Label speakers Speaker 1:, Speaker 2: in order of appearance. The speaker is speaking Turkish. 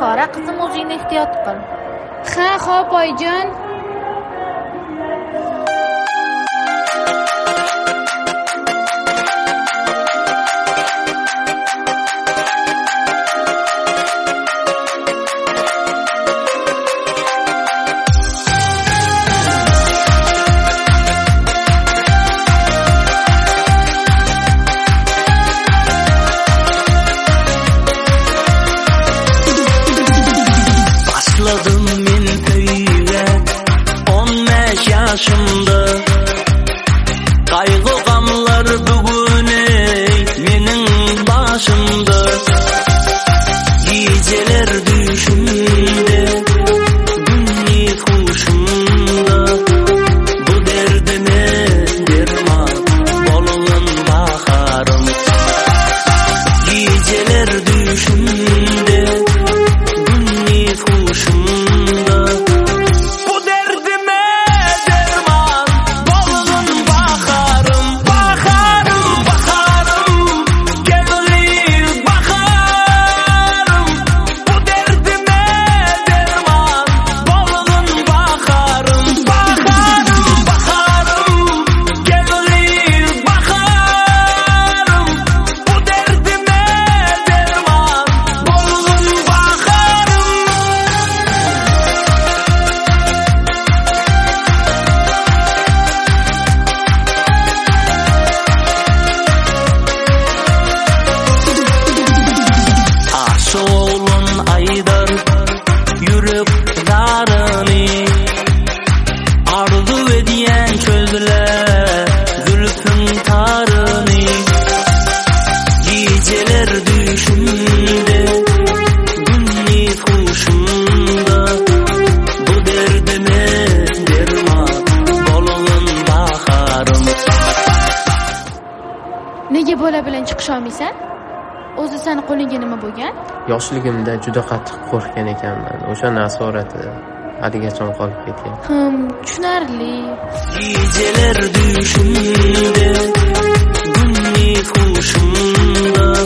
Speaker 1: Bahora qizim, o'zingni ehtiyot qil.
Speaker 2: Ha, xo'p oyijon.
Speaker 3: Qaygı gamlar bugün mening başımda. Geceler düşümde, günlük huşumda. Bu derdime derman bolğun baharım. Geceler düşümde, günlük huşumda. Bu derdime derman bolğun baharım. Baharım, baharım, gelir baharım. Bu derdime derman bolğun baharım. Baharım, baharım, gelir baharım. Bu derdime derman bolğun baharım. Aşoğlun aydar yürüp darını, arzu ediyen çözdüler zülfün tarını. Geceler düşümde, günlük huşumda. Bu derdime derman bolğun baharım.
Speaker 2: Nega bola bilan chiqisha olmaysan? O'zi seni qo'lingga nima bo'lgan?
Speaker 4: Yoshligimda juda qattiq qo'rqgan ekanman. O'sha nasorati haligacha qolib ketgan.
Speaker 2: Tushunarli.
Speaker 3: Geceler düşümde, günlük huşumda.